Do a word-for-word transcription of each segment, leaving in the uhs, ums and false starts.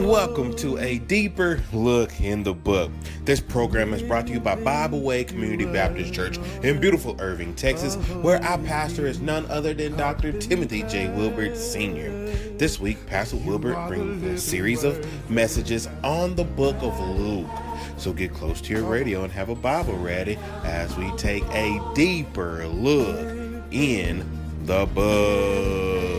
Welcome to a deeper look in the book. This program is brought to you by Bible Way Community Baptist Church in beautiful Irving, Texas, where our pastor is none other than Doctor Timothy J. Wilbert Senior This week, Pastor Wilbert brings a series of messages on the book of Luke. So get close to your radio and have a Bible ready as we take a deeper look in the book.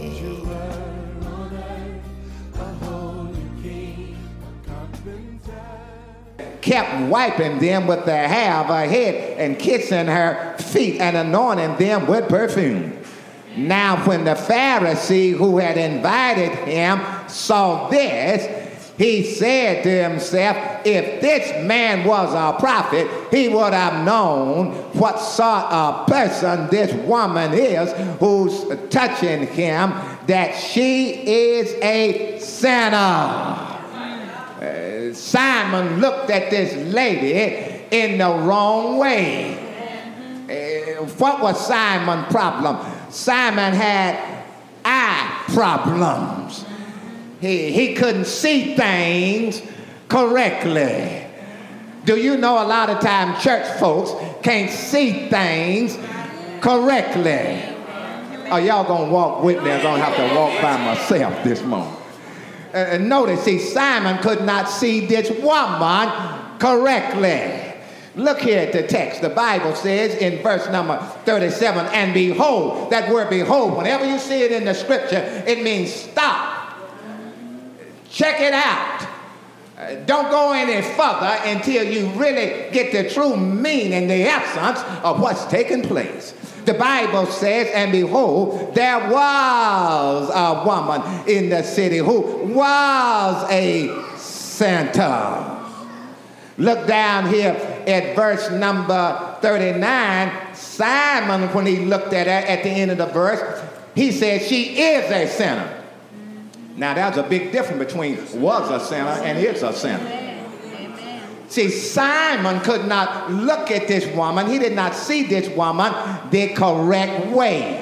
Kept wiping them with the hair of her head and kissing her feet and anointing them with perfume. Now when the Pharisee who had invited him saw this, he said to himself, if this man was a prophet, he would have known what sort of person this woman is who's touching him, that she is a sinner. Uh, Simon looked at this lady in the wrong way. Uh, what was Simon's problem? Simon had eye problems. He, he couldn't see things correctly. Do you know a lot of times church folks can't see things correctly? Oh, y'all gonna walk with me? I'm gonna have to walk by myself this morning. Uh, notice, see, Simon could not see this woman correctly. Look here at the text. The Bible says in verse number thirty-seven, and behold, that word behold, whenever you see it in the scripture, it means stop. Check it out. Uh, don't go any further until you really get the true meaning, the essence of what's taking place. The Bible says, and behold, there was a woman in the city who was a sinner. Look down here at verse number thirty-nine. Simon, when he looked at her at the end of the verse, he said, she is a sinner. Now, there's a big difference between was a sinner and is a sinner. See, Simon could not look at this woman. He did not see this woman the correct way.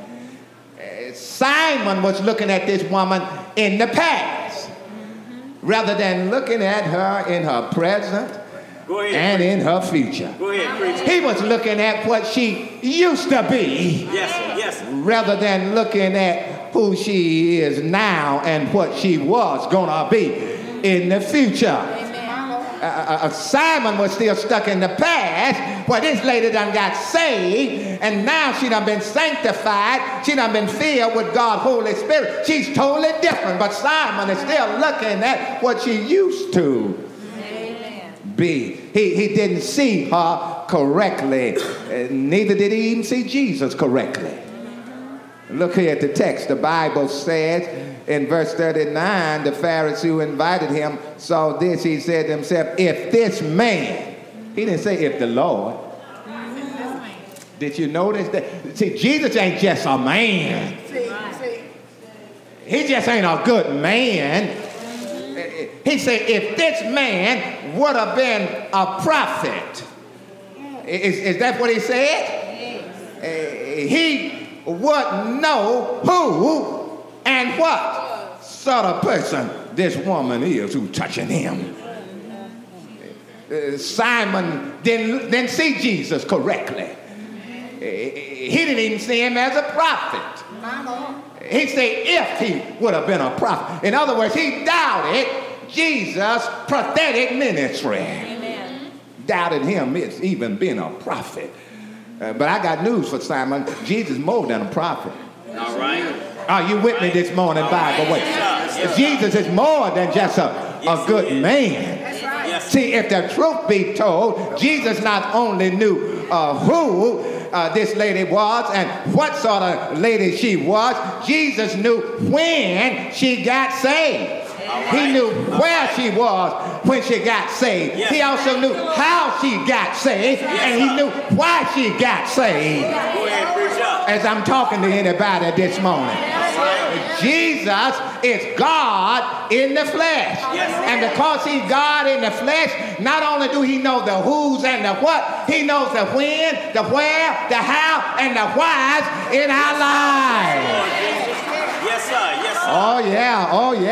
Uh, Simon was looking at this woman in the past rather than looking at her in her present ahead, and preach. in her future. Go ahead, preach. He was looking at what she used to be yes, yes. rather than looking at who she is now and what she was going to be in the future. Uh, uh, Simon was still stuck in the past, where this lady done got saved, and now she done been sanctified, she done been filled with God's Holy Spirit. She's totally different, but Simon is still looking at what she used to Amen. be. He, he didn't see her correctly, uh, neither did he even see Jesus correctly. Look here at the text. The Bible says in verse thirty-nine, the Pharisee who invited him saw this. He said to himself, if this man, he didn't say if the Lord. Did you notice that? See, Jesus ain't just a man. He just ain't a good man. He said, if this man would have been a prophet. Is, is that what he said? Uh, he would know who and what sort of person this woman is who's touching him. Uh, Simon didn't, didn't see Jesus correctly. Uh, he didn't even see him as a prophet. He said if he would have been a prophet. In other words, he doubted Jesus' prophetic ministry. Amen. Doubted him as even being a prophet. Uh, but I got news for Simon. Jesus is more than a prophet. All right. Are you with me this morning, Bible Way? Yes, Jesus is more than just a, a good man. That's right. Yes. See, if the truth be told, Jesus not only knew uh, who uh, this lady was and what sort of lady she was, Jesus knew when she got saved. Right. He knew where she was when she got saved. Yes. He also knew how she got saved, yes, and he knew why she got saved. Go ahead, preach up. As I'm talking to anybody this morning, yes, Jesus is God in the flesh. Yes. And because he's God in the flesh, not only do he know the who's and the what, he knows the when, the where, the how, and the whys in our lives. Yes, sir. Yes, sir. Oh, yeah. Oh, yeah.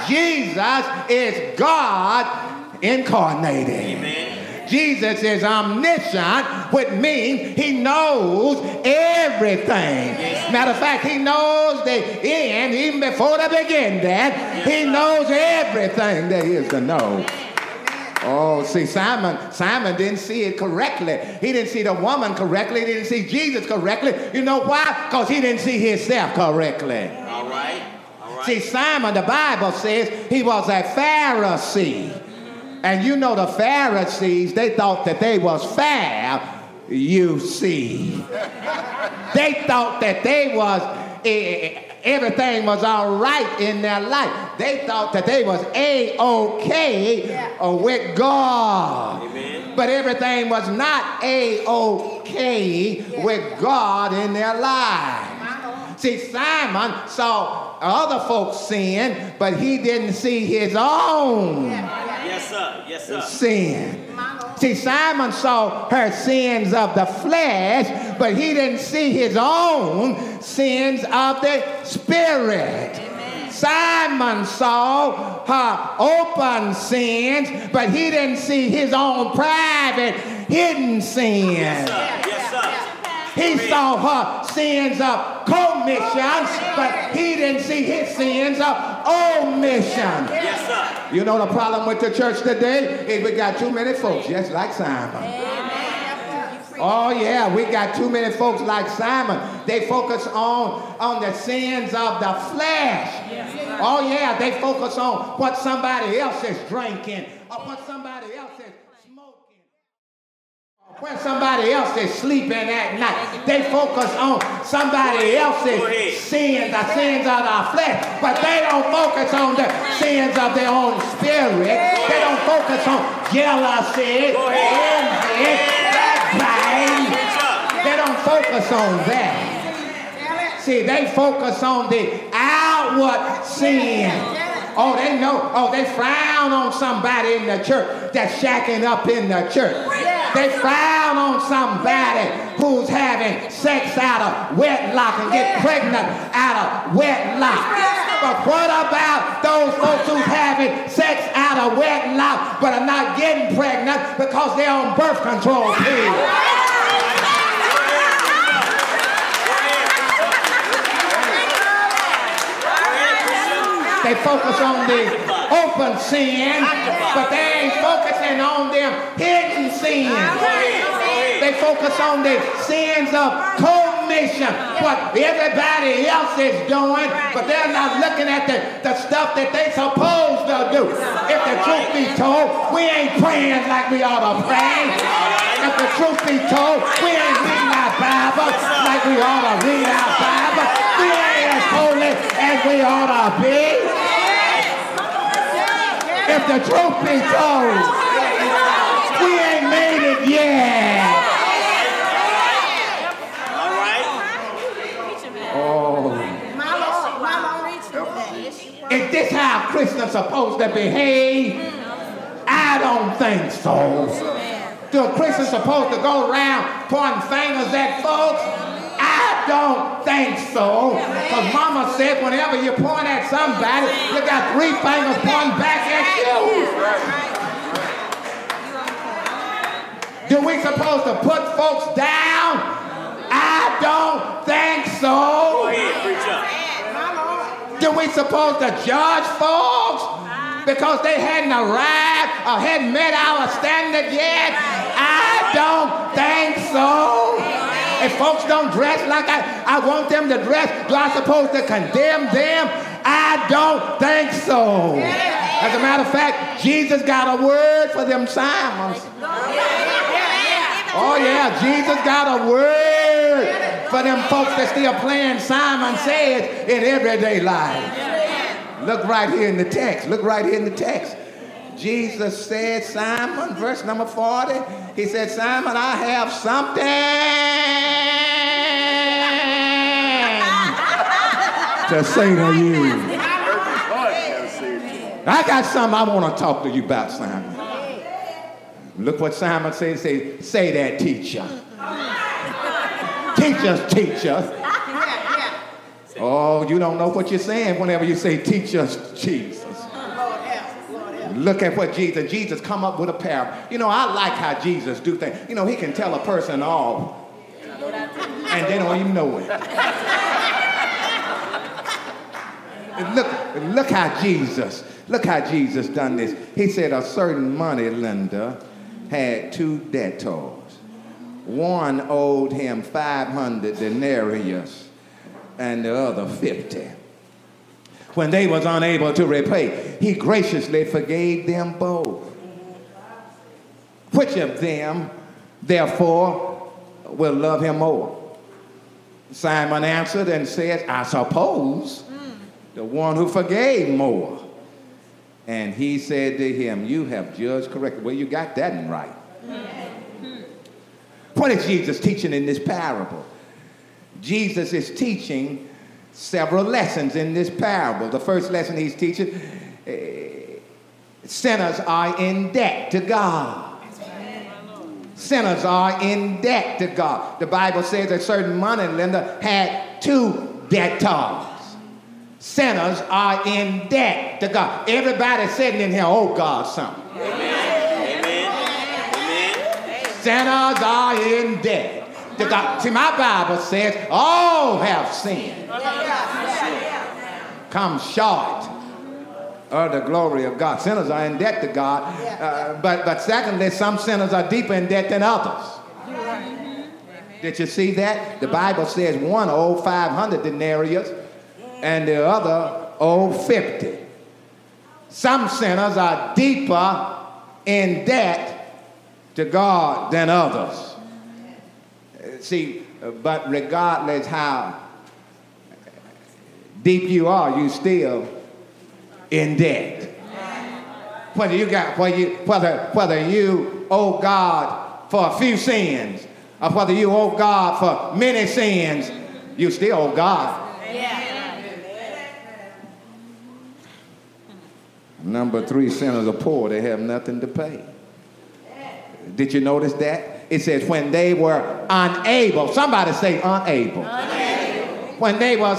Jesus is God incarnated. Amen. Jesus is omniscient, which means he knows everything. Matter of fact, he knows the end even before they begin that. He knows everything there is to know. Oh, see, Simon, Simon didn't see it correctly. He didn't see the woman correctly. He didn't see Jesus correctly. You know why? Because he didn't see himself correctly. All right. All right. See, Simon, the Bible says he was a Pharisee. And you know the Pharisees, they thought that they was fair, you see. They thought that they was, everything was all right in their life. They thought that they was A-OK yeah. with God. Amen. But everything was not A-OK yeah. with God in their lives. See, Simon saw other folks sin, but he didn't see his own yes, sir. Yes, sir. sin. See, Simon saw her sins of the flesh, but he didn't see his own sins of the spirit. Amen. Simon saw her open sins, but he didn't see his own private hidden sins. Yes, sir. Yes, sir. He saw her sins of commission, but he didn't see his sins of omission. Yes, sir. You know the problem with the church today is we got too many folks just like Simon. Oh yeah, we got too many folks like Simon. They focus on, on the sins of the flesh. Oh yeah, they focus on what somebody else is drinking or what somebody else is when somebody else is sleeping at night. They focus on somebody else's sins, the sins of our flesh, but they don't focus on the sins of their own spirit. They don't focus on jealousy, envy, backbiting. They don't focus on that. See, they focus on the outward sin. Oh, they know. Oh, they frown on somebody in the church that's shacking up in the church. They frown on somebody who's having sex out of wedlock and get pregnant out of wedlock. But what about those folks who's having sex out of wedlock but are not getting pregnant because they're on birth control pills? They focus on the open sin, but they ain't focusing on them hidden sins. They focus on the sins of commission, what everybody else is doing, but they're not looking at the, the stuff that they supposed to do. If the truth be told, we ain't praying like we ought to pray. If the truth be told, we ain't reading our Bible like we ought to read our Bible. We ain't as holy as we ought to be. If the truth be told, we ain't made it yet. All right. Oh. Is this how Christians supposed to behave? I don't think so. Do Christians supposed to go around pointing fingers at folks? I don't think so. Because Mama said whenever you point at somebody, you got three fingers pointing back at you. Do we supposed to put folks down? I don't think so. Go ahead, preacher. Do we supposed to judge folks because they hadn't arrived or hadn't met our standard yet? I don't think so. If folks don't dress like I, I want them to dress, do I supposed to condemn them? I don't think so. As a matter of fact, Jesus got a word for them Simons. Oh yeah, Jesus got a word for them folks that still playing Simon Says in everyday life. Look right here in the text. Look right here in the text. Jesus said, Simon, verse number forty, he said, Simon, I have something to say to you. I got something I want to talk to you about, Simon. Look what Simon said. Say, say that, teacher. Teach us, teach us. Oh, you don't know what you're saying whenever you say, teach us, Jesus. Look at what Jesus, Jesus come up with a parable. You know, I like how Jesus do things. You know, he can tell a person off and they don't even know it. Look, look how Jesus, look how Jesus done this. He said a certain money lender had two debtors. One owed him five hundred denarius and the other fifty. When they was unable to repay, he graciously forgave them both. Which of them, therefore, will love him more? Simon answered and said, I suppose the one who forgave more. And he said to him, you have judged correctly. Well, you got that in right. What is Jesus teaching in this parable? Jesus is teaching several lessons in this parable. The first lesson he's teaching, uh, sinners are in debt to God. Sinners are in debt to God. The Bible says a certain money lender had two debtors. Sinners are in debt to God. Everybody sitting in here owe God something. Amen. Amen. Sinners are in debt to God. See, my Bible says all have sinned. Come short of the glory of God. Sinners are in debt to God. Uh, but, but secondly, some sinners are deeper in debt than others. Did you see that? The Bible says one owed five hundred denarius and the other owed fifty. Some sinners are deeper in debt to God than others. See, but regardless how deep you are, you still in debt. Whether you got, whether you, whether, whether you owe God for a few sins, or whether you owe God for many sins, you still owe God. Number three, sinners are poor. They have nothing to pay. Did you notice that? It says when they were unable. Somebody say unable. Unable. When they was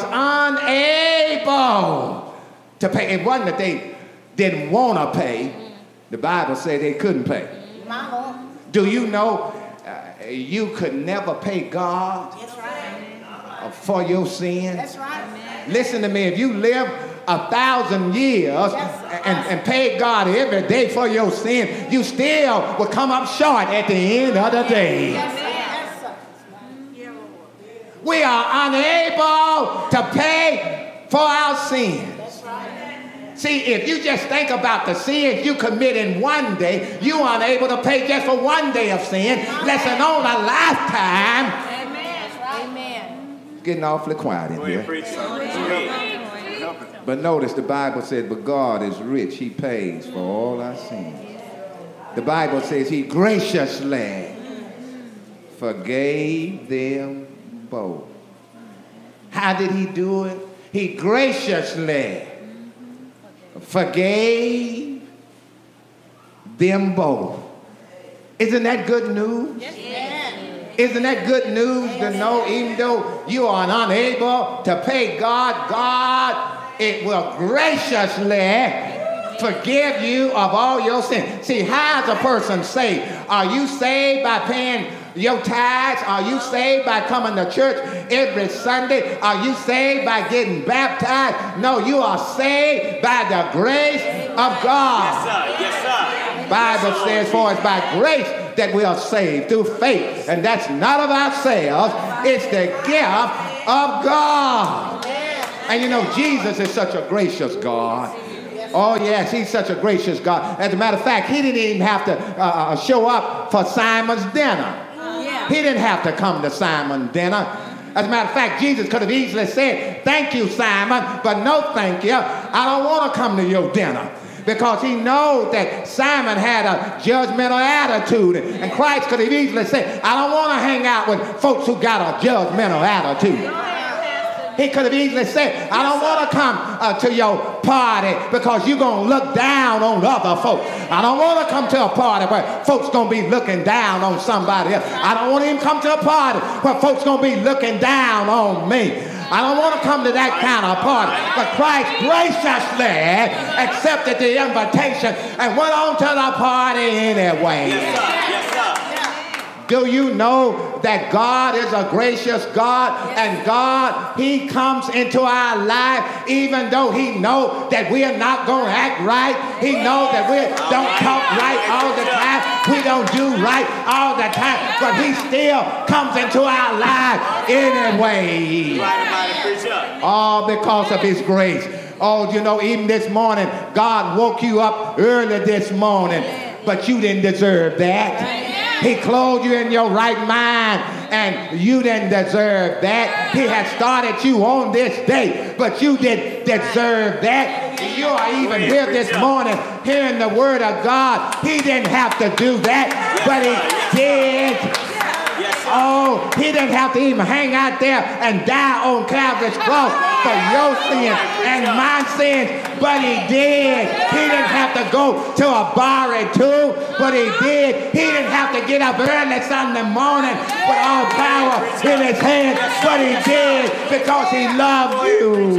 unable to pay. It wasn't that they didn't want to pay. The Bible said they couldn't pay. Do you know uh, you could never pay God uh, for your sin? That's right. Listen to me. If you live a thousand years and, and pay God every day for your sin, you still will come up short at the end of the day. We are unable to pay for our sins. See, if you just think about the sins you commit in one day, you're unable to pay just for one day of sin, less than on a lifetime. Amen. It's getting awfully quiet in here. But notice the Bible said, but God is rich. He pays for all our sins. The Bible says he graciously forgave them both. How did he do it? He graciously forgave them both. Isn't that good news? Yes. Isn't that good news to know even though you are unable to pay God, God it will graciously forgive you of all your sins. See, how is a person saved? Are you saved by paying your tithes? Are you saved by coming to church every Sunday? Are you saved by getting baptized? No, you are saved by the grace of God. Yes, sir. Yes, sir. Bible says, for it's by grace that we are saved through faith. And that's not of ourselves. It's the gift of God. And you know, Jesus is such a gracious God. Oh, yes, he's such a gracious God. As a matter of fact, he didn't even have to uh, show up for Simon's dinner. He didn't have to come to Simon's dinner. As a matter of fact, Jesus could have easily said, thank you, Simon, but no thank you. I don't want to come to your dinner. Because he knows that Simon had a judgmental attitude. And Christ could have easily said, I don't want to hang out with folks who got a judgmental attitude. He could have easily said, I don't want to come uh, to your party because you're going to look down on other folks. I don't want to come to a party where folks going to be looking down on somebody else. I don't want to even come to a party where folks going to be looking down on me. I don't want to come to that kind of party. But Christ graciously accepted the invitation and went on to the party anyway. Yes, sir. Yes, sir. Do you know that God is a gracious God, and God, he comes into our life even though he knows that we are not going to act right. He knows that we don't talk right all the time. We don't do right all the time, but he still comes into our life anyway. All because of his grace. Oh, you know, even this morning, God woke you up early this morning, but you didn't deserve that. He clothed you in your right mind, and you didn't deserve that. He had started you on this day, but you didn't deserve that. You are even here this morning hearing the word of God. He didn't have to do that, but he did. Oh, he didn't have to even hang out there and die on Calvary's cross for your sins and my sins, but he did. He didn't have to go to a bar or two, but he did. He didn't have to get up early Sunday morning with all power in his hand, but he did because he loved you.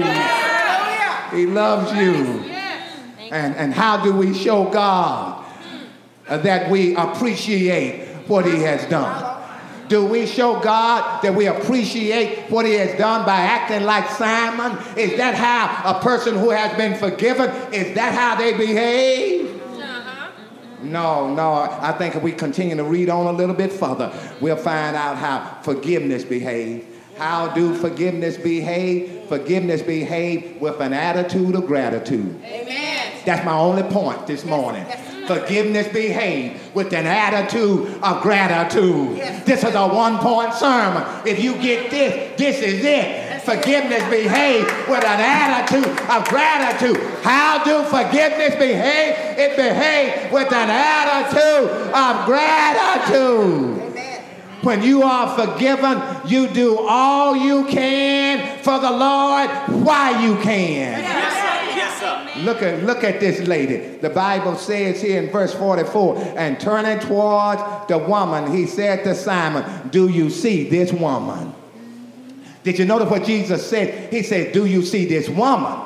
He loves you. And, and how do we show God uh, that we appreciate what he has done? Do we show God that we appreciate what he has done by acting like Simon? Is that how a person who has been forgiven, is that how they behave? Uh-huh. No, no. I think if we continue to read on a little bit further, we'll find out how forgiveness behaves. How do forgiveness behave? Forgiveness behave with an attitude of gratitude. Amen. That's my only point this morning. Yes. Yes. Forgiveness behave with an attitude of gratitude. Yes. This is a one-point sermon. If you get this, this is it. Forgiveness behave with an attitude of gratitude. How do forgiveness behave? It behaves with an attitude of gratitude. Amen. When you are forgiven, you do all you can for the Lord while you can. Yes. Look at, look at this lady. The Bible says here in verse forty-four, and turning towards the woman, he said to Simon, do you see this woman? Did you notice what Jesus said? He said, do you see this woman?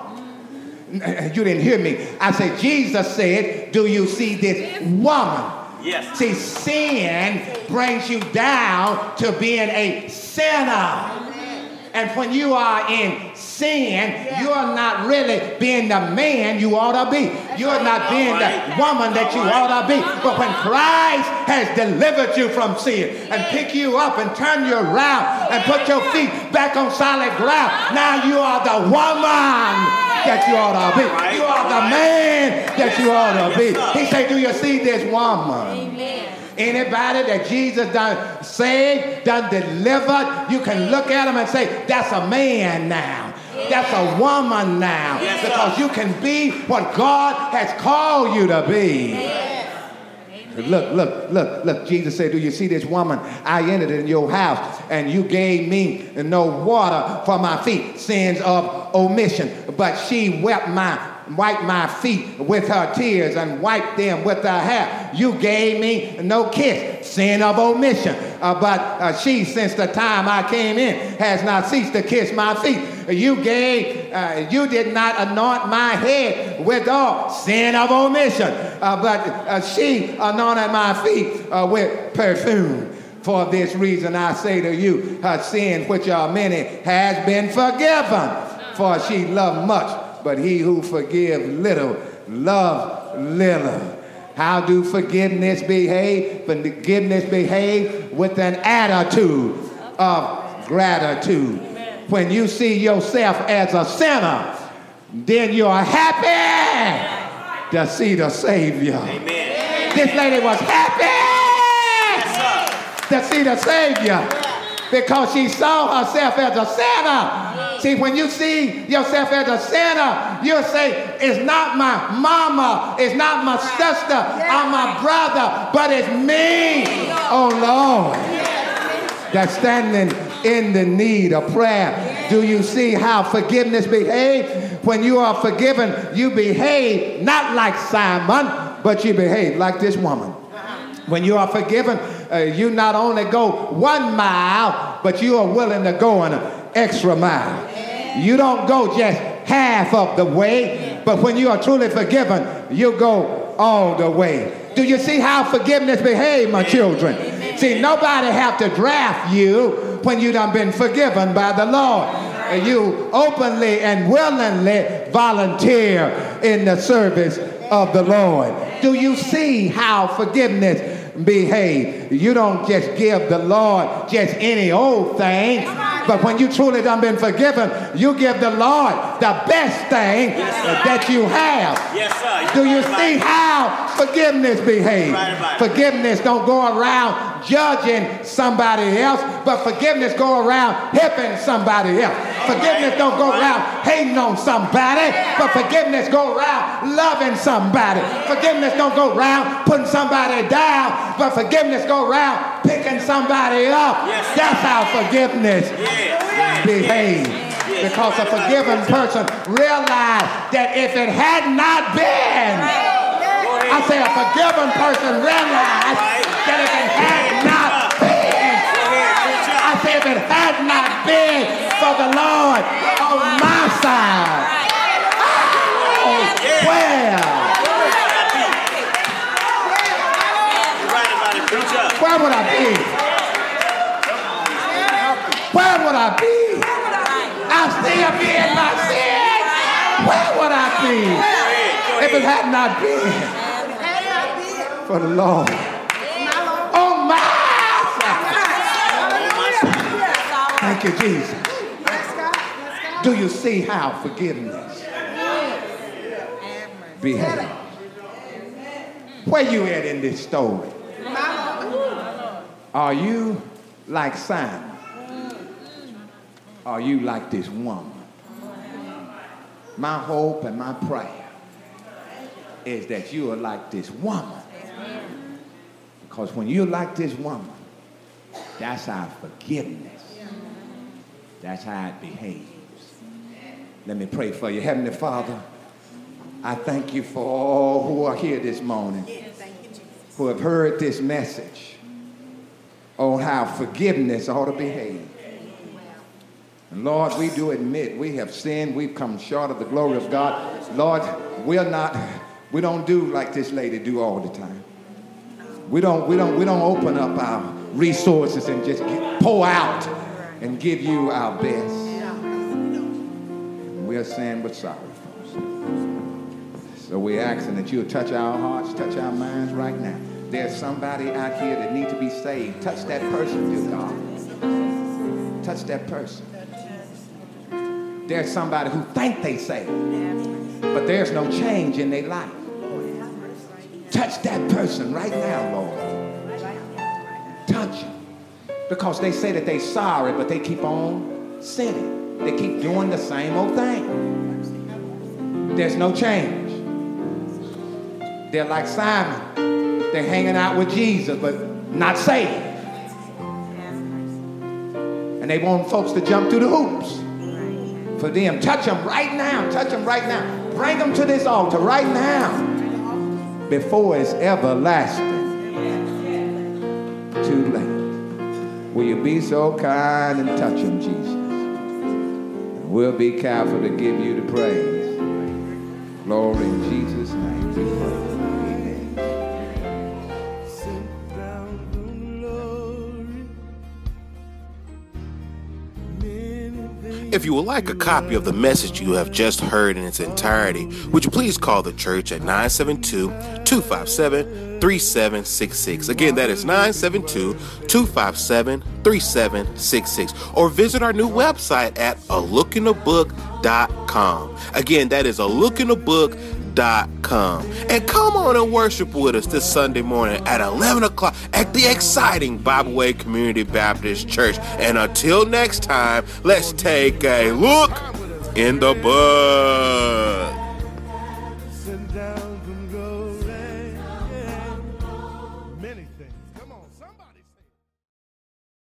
You didn't hear me. I said, Jesus said, do you see this woman? Yes. See, sin brings you down to being a sinner. And when you are in sin, yeah. you are not really being the man you ought to be. You're not being the woman that you ought to be. But when Christ has delivered you from sin and picked you up and turned you around and put your feet back on solid ground, now you are the woman that you ought to be. You are the man that you ought to be. He said, do you see this woman? Amen. Anybody that Jesus done saved, done delivered, you can look at him and say, that's a man now. That's a woman now. Yes, because you can be what God has called you to be. Yes. Look, look, look, look. Jesus said, do you see this woman? I entered in your house and you gave me no water for my feet, sins of omission. But she wept my wiped my feet with her tears and wiped them with her hair. You gave me no kiss, sin of omission. Uh, but uh, she, since the time I came in, has not ceased to kiss my feet. You gave, uh, you did not anoint my head with oil, sin of omission. Uh, but uh, she anointed my feet uh, with perfume. For this reason I say to you, her sins, which are many, has been forgiven. For she loved much. But he who forgives little, loves little. How do forgiveness behave? Forgiveness behave with an attitude of gratitude. When you see yourself as a sinner, then you're happy to see the Savior. Amen. This lady was happy to see the Savior because she saw herself as a sinner. See, when you see yourself as a sinner, you'll say, it's not my mama, it's not my sister, or my brother, but it's me, oh Lord, that's standing in the need of prayer. Do you see how forgiveness behaves? When you are forgiven, you behave not like Simon, but you behave like this woman. When you are forgiven, uh, you not only go one mile, but you are willing to go an extra mile. You don't go just half of the way, but when you are truly forgiven, you go all the way. Do you see how forgiveness behaves, my children? See, nobody have to draft you when you done been forgiven by the Lord. You openly and willingly volunteer in the service of the Lord. Do you see how forgiveness behave? You don't just give the Lord just any old thing, but when you truly done been forgiven, you give the Lord the best thing yes, that you have. Yes, sir. Do you see how forgiveness behaves? Right, forgiveness don't go around judging somebody else, but forgiveness go around helping somebody else. Forgiveness don't go around hating on somebody, but forgiveness go around loving somebody. Forgiveness don't go around putting somebody down, but forgiveness go around picking somebody up. That's how forgiveness behaves. Because a forgiven person realized that if it had not been, I say a forgiven person realized that if it had not been, I say if it had not been for the Lord on my side, oh, where? Where would I be? Where would I be? I'll still be in my sin. Where would I be if it had not been for the Lord on my side? Thank you, Jesus. Do you see how forgiveness behaves? Where you at in this story? Are you like Simon? Are you like this woman? My hope and my prayer is that you are like this woman. Because when you're like this woman, that's how forgiveness, that's how it behaves. Let me pray for you. Heavenly Father, I thank you for all who are here this morning, who have heard this message on how forgiveness ought to behave. And Lord, we do admit we have sinned. We've come short of the glory of God. Lord, we're not, we don't do like this lady do all the time. We don't, we don't, we don't open up our resources and just get, pour out and give you our best. And we're saying we're sorry, folks. So we're asking that you'll touch our hearts, touch our minds right now. There's somebody out here that needs to be saved. Touch that person, dear God. Touch that person. There's somebody who think they saved, but there's no change in their life. Touch that person right now, Lord. Touch them. Because they say that they're sorry, but they keep on sinning. They keep doing the same old thing. There's no change. They're like Simon. They're hanging out with Jesus, but not saved. And they want folks to jump through the hoops for them. Touch them right now. Touch them right now. Bring them to this altar right now before it's everlasting too late. Will you be so kind and touch them, Jesus? And we'll be careful to give you the praise. Glory in Jesus' name. Amen. If you would like a copy of the message you have just heard in its entirety, would you please call the church at nine seven two, two five seven, three seven six six. Again, that is nine seven two, two five seven, three seven six six. Or visit our new website at a look in the book dot com. Again, that is a look in the book dot com. And come on and worship with us this Sunday morning at eleven o'clock at the exciting Bible Way Community Baptist Church. And until next time, let's take a look in the book.